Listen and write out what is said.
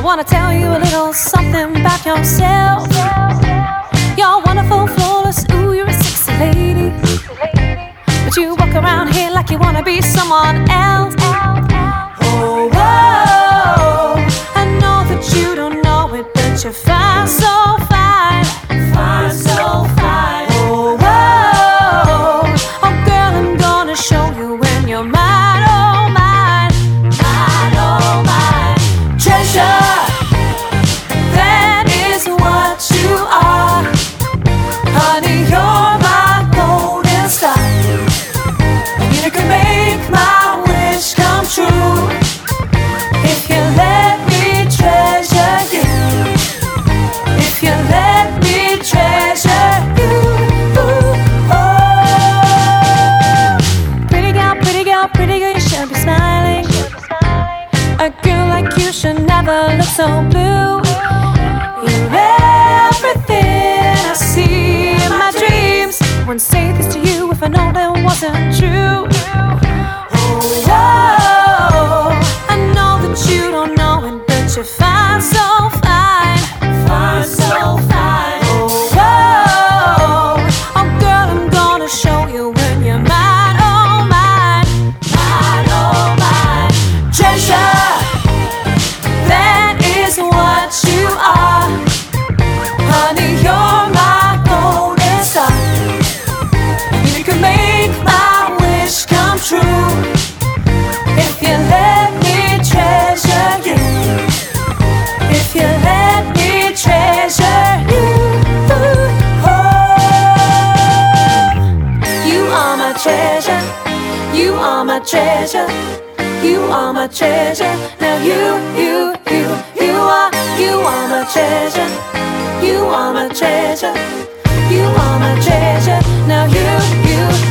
wanna tell you a little something about yourself. You're wonderful, flawless, ooh, you're a sexy lady. But you walk around here like you wanna be someone else. Oh, whoa, I know that you don't know it, but you're fine, so fine, fine, so fine. Oh, whoa, oh girl, I'm gonna show you when you're mine, oh mine, mine, oh mine. Treasure, that is what you are. Honey, you're my golden star. You can make my wish come true if you let me treasure you. If you let me treasure you. Ooh, oh. Pretty girl, you should be smiling. A girl like you should never look so blue. You're everything I see in my dreams. Wouldn't say this to you if I know that wasn't true. Oh, whoa, I know that you don't know it, but you're fine, so fine, fine, so fine. Oh, whoa, oh girl, I'm gonna show you when you're mine, oh mine, mine, oh mine. Treasure, that is what you are. Honey, you're my golden star. You can make my wish come true if you let me treasure you. If you let me treasure you. Oh, you are my treasure. You are my treasure. You are my treasure. Now you are my treasure. You are my treasure. You are my treasure. Now you